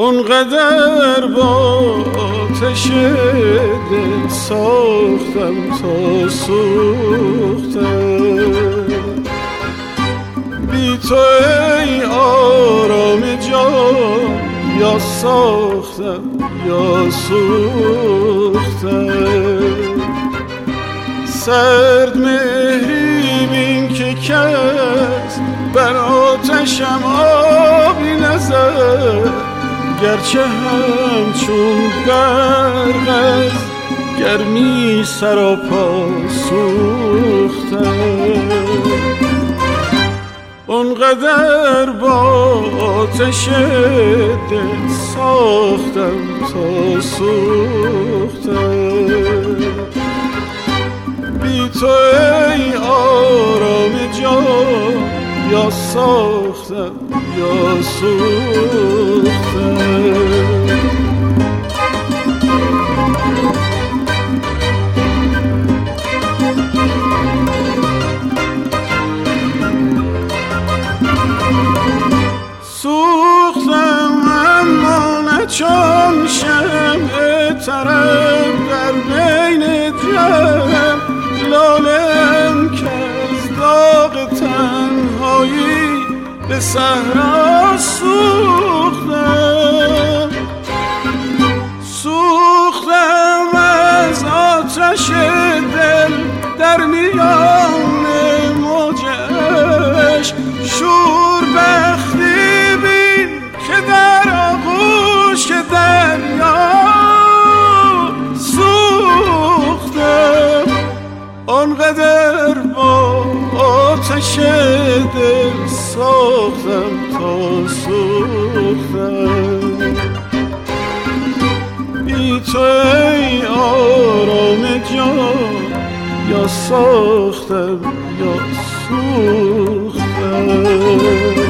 اونقدر با آتش دل ساختم تا سوختم، بی تو ای آرام جان یا ساختم یا سوختم. سرد مهری بین که کس بر آتشم آبی نزد، گرچه همچون برق از گرمی سراپا سوختم. اونقدر با آتش دل ساختم تا سوختم، بی تو ای آرام جان یا ساختم یا سوختم. سوختم اما نه چون شمع طرب در بین جمع، لالم که از داغ تنهایی به صحرا سوختم. سوختم از آتش دل در میان موجش، شور بختی بین که در آغوش دریا سوختم. آنقدر با آتش دل ساختم تا سوختم، بی تو ای آرام جان یا ساختم یا سوختم.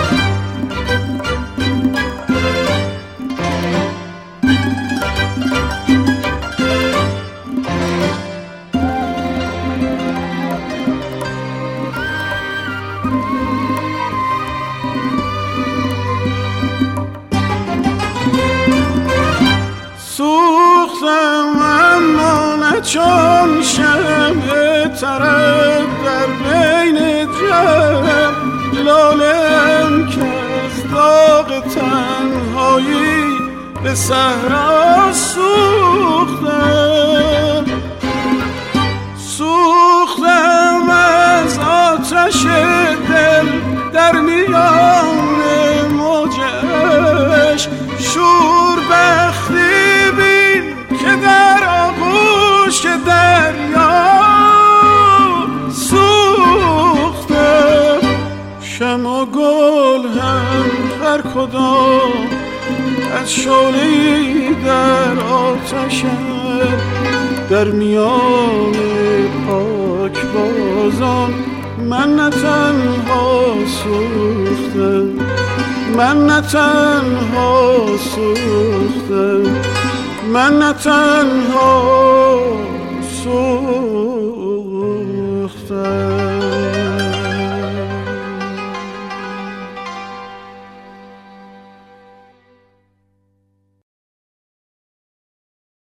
سوختم اما نه چون شمع طرب در بین جمع، لالم که از داغ تنهایی به صحرا سوختم. سوختم از آتش دل در میان موجش، شور بختی بین که در آغوش دریا سوختم. شمع و گل هم هر کدام از شعله‌ای در آتشم، در میان پاکبازان من نه تنها سوختم، من نه تنها سوختم، من نه تنها سوختم.